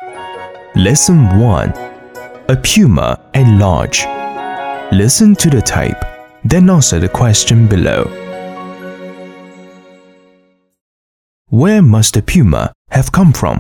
Lesson 1. A puma at large. Listen to the tape, then answer the question below. Where must the puma have come from?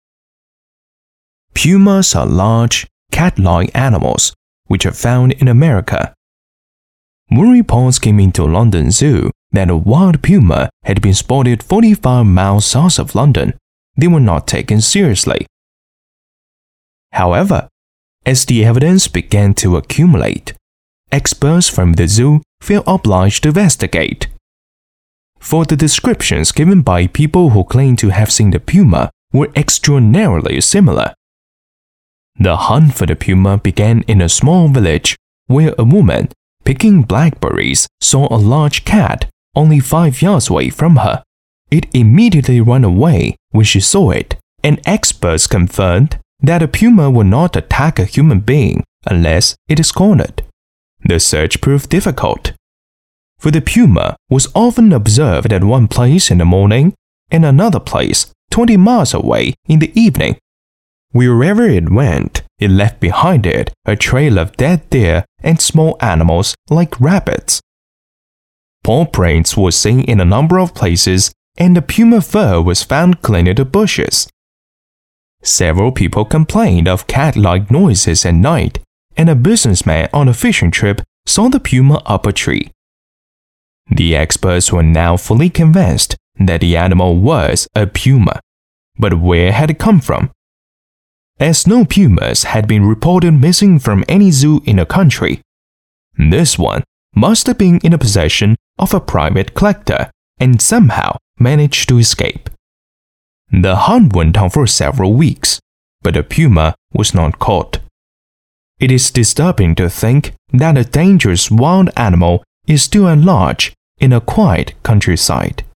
Pumas are large, cat-like animals which are found in America. When reports came into London Zoo that a wild puma had been spotted 45 miles south of London, they were not taken seriously. However, as the evidence began to accumulate, experts from the zoo felt obliged to investigate. For the descriptions given by people who claimed to have seen the puma were extraordinarily similar. The hunt for the puma began in a small village where a woman picking blackberries saw a large cat only 5 yards away from her. It immediately ran away when she saw it, and experts confirmed that a puma will not attack a human being unless it is cornered. The search proved difficult, for the puma was often observed at one place in the morning and another place 20 miles away in the evening. Wherever it went, it left behind it a trail of dead deer and small animals like rabbits. Paw prints were seen in a number of places, and the puma fur was found cleaning the bushes. Several people complained of cat-like noises at night, and a businessman on a fishing trip saw the puma up a tree. The experts were now fully convinced that the animal was a puma, but where had it come from? As no pumas had been reported missing from any zoo in the country, this one must have been in the possession of a private collector and somehow managed to escape. The hunt went on for several weeks, but the puma was not caught. It is disturbing to think that a dangerous wild animal is still at large in a quiet countryside.